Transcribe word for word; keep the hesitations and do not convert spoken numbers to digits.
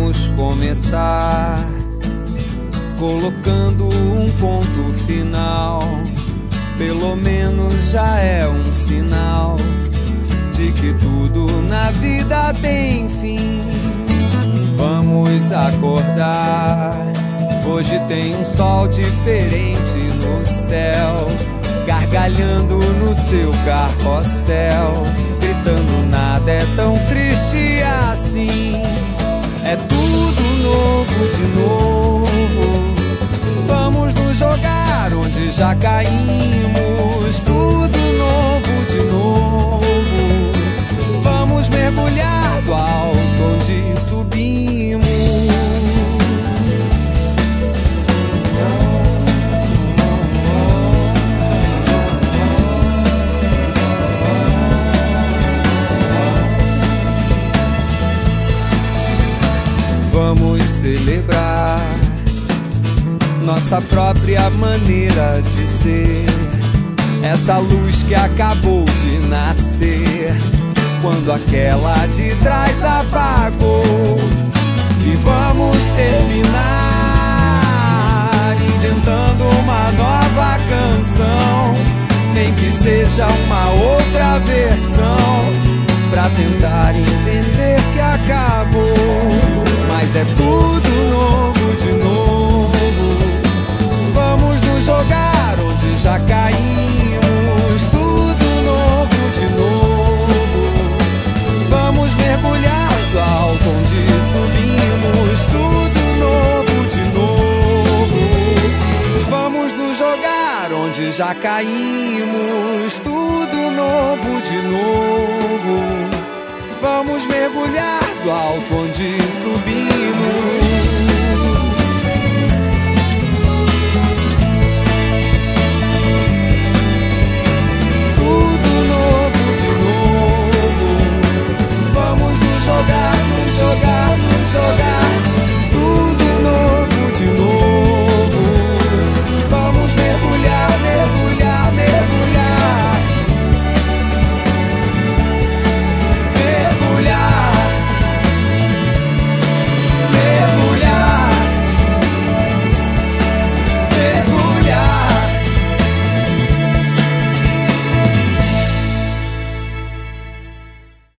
Vamos começar colocando um ponto final. Pelo menos já é um sinal de que tudo na vida tem fim. Vamos acordar, hoje tem um sol diferente no céu, gargalhando no seu carrossel, gritando nada é tão triste assim. É tudo novo de novo. Vamos nos jogar onde já caímos. Tudo novo de novo. Vamos mergulhar do alto onde subimos. Vamos celebrar nossa própria maneira de ser, essa luz que acabou de nascer quando aquela de trás apagou. E vamos terminar inventando uma nova canção, nem que seja uma outra